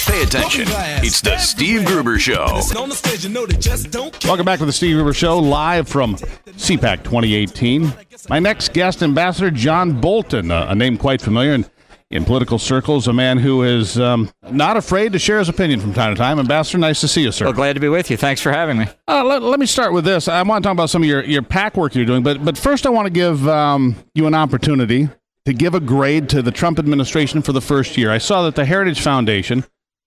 Pay attention. It's the Steve Gruber Show. Welcome back to the Steve Gruber Show, live from CPAC 2018. My next guest, Ambassador John Bolton, a name quite familiar in political circles, a man who is not afraid to share his opinion from time to time. Ambassador, nice to see you, sir. Well, glad to be with you. Thanks for having me. Let me start with this. I want to talk about some of your PAC work you're doing, but first I want to give you an opportunity to give a grade to the Trump administration for the first year. I saw that the Heritage Foundation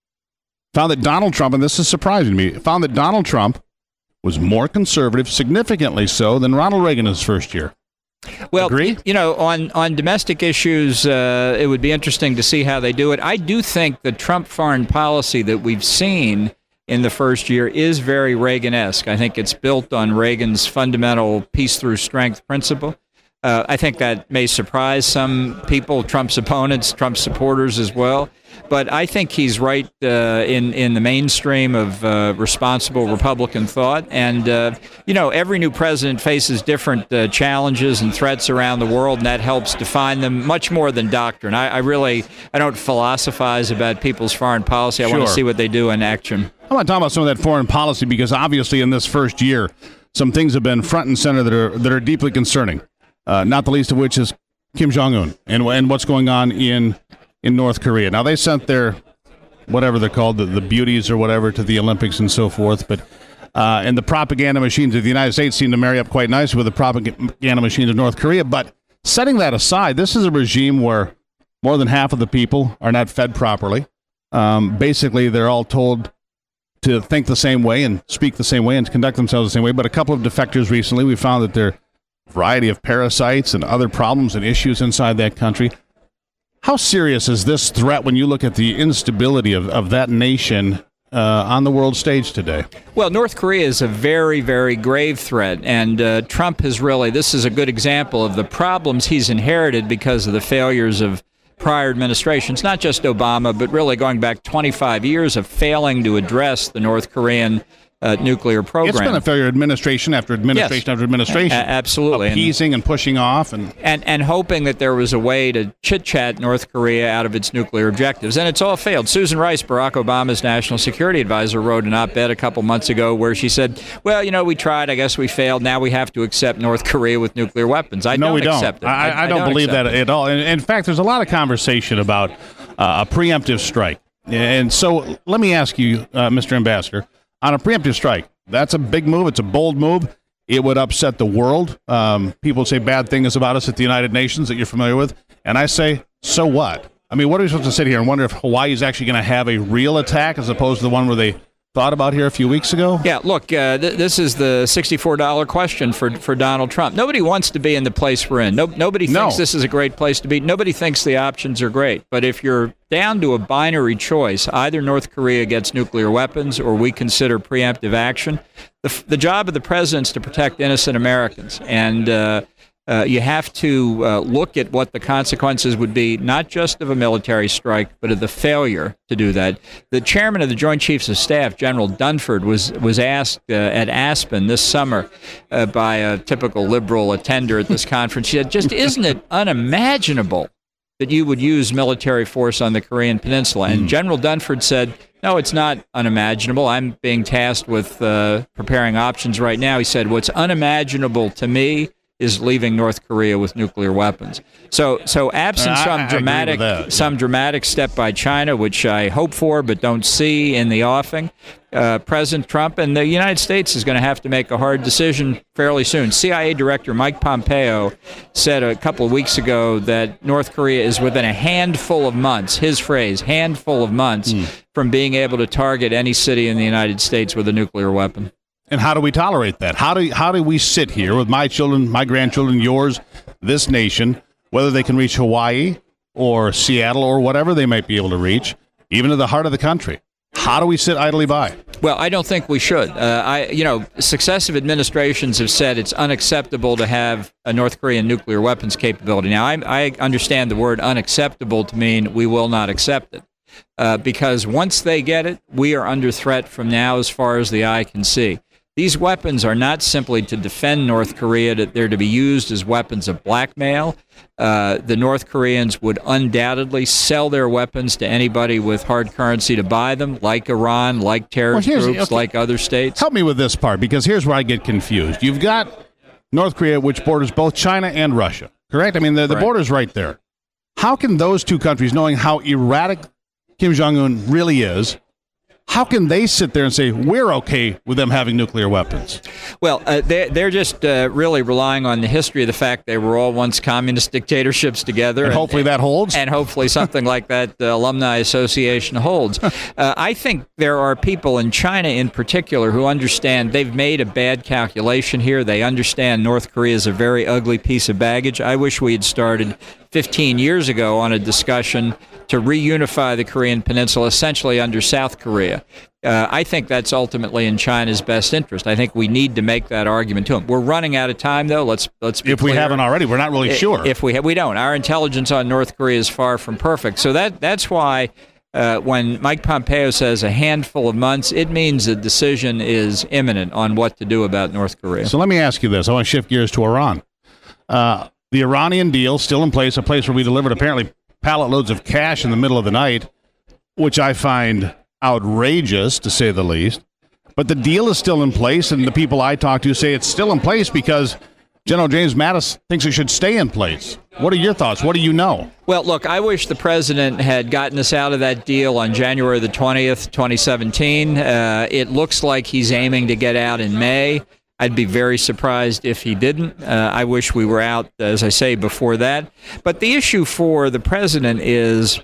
found that Donald Trump, and this is surprising to me, found that Donald Trump was more conservative, significantly so, than Ronald Reagan in his first year. Well, Agree? you know, on domestic issues, it would be interesting to see how they do it. I do think the Trump foreign policy that we've seen in the first year is very Reagan-esque. I think it's built on Reagan's fundamental peace through strength principle. I think that may surprise some people, Trump's opponents, Trump supporters as well. But I think he's right in the mainstream of responsible Republican thought. And, you know, every new president faces different challenges and threats around the world, and that helps define them much more than doctrine. I don't philosophize about people's foreign policy. I want to see what they do in action. I want to talk about some of that foreign policy because obviously in this first year, some things have been front and center that are deeply concerning. Not the least of which is Kim Jong-un and what's going on in North Korea. Now, they sent their, whatever they're called, the beauties or whatever, to the Olympics and so forth. But and the propaganda machines of the United States seem to marry up quite nicely with the propaganda machines of North Korea. But setting that aside, this is a regime where more than half of the people are not fed properly. Basically, they're all told to think the same way and speak the same way and conduct themselves the same way. But a couple of defectors recently, we found that there are a variety of parasites and other problems and issues inside that country. How serious is this threat when you look at the instability of that nation on the world stage today? Well, North Korea is a very, very grave threat, and Trump has this is a good example of the problems he's inherited because of the failures of prior administrations, not just Obama, but really going back 25 years of failing to address the North Korean nuclear program. It's been a failure, administration after administration after administration. Absolutely. Appeasing and pushing off. And hoping that there was a way to chit-chat North Korea out of its nuclear objectives. And it's all failed. Susan Rice, Barack Obama's national security advisor, wrote an op-ed a couple months ago where she said, well, you know, we tried. I guess we failed. Now we have to accept North Korea with nuclear weapons. I don't accept it. I don't believe that at all. In fact, there's a lot of conversation about a preemptive strike. And so let me ask you, Mr. Ambassador, on a preemptive strike, that's a big move. It's a bold move. It would upset the world. People say bad things about us at the United Nations that you're familiar with. And I say, so what? I mean, what are we supposed to sit here and wonder if Hawaii is actually going to have a real attack as opposed to the one where they thought about here a few weeks ago? Yeah, look, this is the $64 question for Donald Trump. Nobody wants to be in the place we're in. Nobody thinks this is a great place to be. Nobody thinks the options are great. But if you're down to a binary choice, either North Korea gets nuclear weapons or we consider preemptive action, the job of the president is to protect innocent Americans. And you have to look at what the consequences would be, not just of a military strike, but of the failure to do that. The chairman of the Joint Chiefs of Staff, General Dunford, was asked at Aspen this summer by a typical liberal attender at this conference. He said, just isn't it unimaginable that you would use military force on the Korean Peninsula? And General Dunford said, no, it's not unimaginable. I'm being tasked with preparing options right now. He said, what's unimaginable to me is leaving North Korea with nuclear weapons. So absent some dramatic step by China, which I hope for but don't see in the offing, President Trump and the United States is going to have to make a hard decision fairly soon. CIA Director Mike Pompeo said a couple of weeks ago that North Korea is within a handful of months, his phrase, handful of months, from being able to target any city in the United States with a nuclear weapon. And how do we tolerate that? How do we sit here with my children, my grandchildren, yours, this nation, whether they can reach Hawaii or Seattle or whatever they might be able to reach, even to the heart of the country? How do we sit idly by? Well, I don't think we should. Successive administrations have said it's unacceptable to have a North Korean nuclear weapons capability. Now, I understand the word unacceptable to mean we will not accept it. Because once they get it, we are under threat from now as far as the eye can see. These weapons are not simply to defend North Korea. They're to be used as weapons of blackmail. The North Koreans would undoubtedly sell their weapons to anybody with hard currency to buy them, like Iran, like terrorist groups, like other states. Help me with this part, because here's where I get confused. You've got North Korea, which borders both China and Russia, correct? I mean, the border's right there. How can those two countries, knowing how erratic Kim Jong-un really is, how can they sit there and say, we're okay with them having nuclear weapons? Well, they're just really relying on the history of the fact they were all once communist dictatorships together. And hopefully that holds. And hopefully something like that Alumni Association holds. I think there are people in China in particular who understand they've made a bad calculation here. They understand North Korea is a very ugly piece of baggage. I wish we had started 15 years ago on a discussion to reunify the Korean Peninsula essentially under South Korea. I think that's ultimately in China's best interest. I think we need to make that argument to them. We're running out of time, though. Let's be if clear. We haven't already, we're not really sure. If we don't. Our intelligence on North Korea is far from perfect. So that's why when Mike Pompeo says a handful of months, it means a decision is imminent on what to do about North Korea. So let me ask you this. I want to shift gears to Iran. The Iranian deal still in place, a place where we delivered apparently pallet loads of cash in the middle of the night, which I find outrageous, to say the least. But the deal is still in place, and the people I talk to say it's still in place because General James Mattis thinks it should stay in place. What are your thoughts? What do you know? Well, look, I wish the president had gotten us out of that deal on January the 20th, 2017. It looks like he's aiming to get out in May. I'd be very surprised if he didn't. I wish we were out, as I say, before that. But the issue for the president is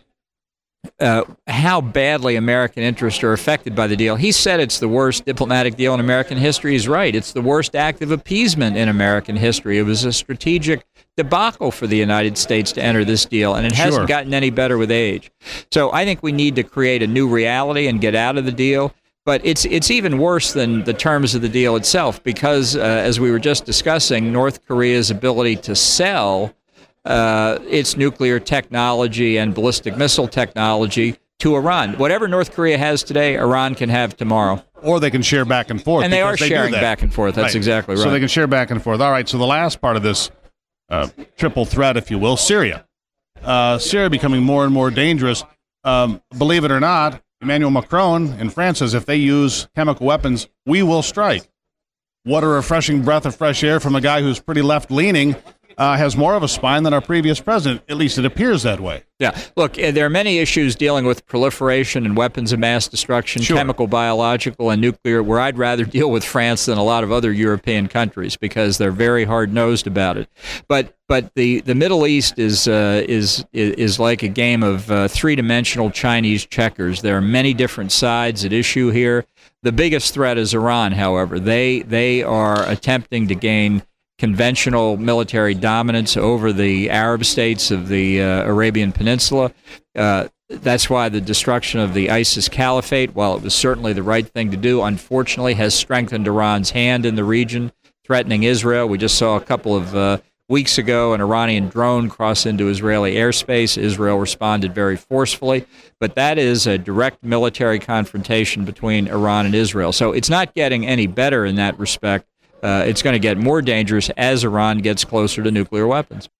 how badly American interests are affected by the deal. He said it's the worst diplomatic deal in American history. He's right. It's the worst act of appeasement in American history. It was a strategic debacle for the United States to enter this deal, and it hasn't gotten any better with age. So I think we need to create a new reality and get out of the deal. But it's even worse than the terms of the deal itself because, as we were just discussing, North Korea's ability to sell its nuclear technology and ballistic missile technology to Iran. Whatever North Korea has today, Iran can have tomorrow. Or they can share back and forth. And they are sharing back and forth. That's exactly right. So they can share back and forth. All right, so the last part of this triple threat, if you will, Syria. Syria becoming more and more dangerous. Believe it or not, Emmanuel Macron in France says if they use chemical weapons, we will strike. What a refreshing breath of fresh air from a guy who's pretty left-leaning, has more of a spine than our previous president. At least it appears that way. Yeah. Look, there are many issues dealing with proliferation and weapons of mass destruction, chemical, biological, and nuclear, where I'd rather deal with France than a lot of other European countries because they're very hard-nosed about it. But the Middle East is like a game of three-dimensional Chinese checkers. There are many different sides at issue here. The biggest threat is Iran, however. They are attempting to gain conventional military dominance over the Arab states of the Arabian Peninsula. That's why the destruction of the ISIS caliphate, while it was certainly the right thing to do, unfortunately has strengthened Iran's hand in the region, threatening Israel. We just saw a couple of weeks ago an Iranian drone cross into Israeli airspace. Israel responded very forcefully. But that is a direct military confrontation between Iran and Israel. So it's not getting any better in that respect. It's going to get more dangerous as Iran gets closer to nuclear weapons.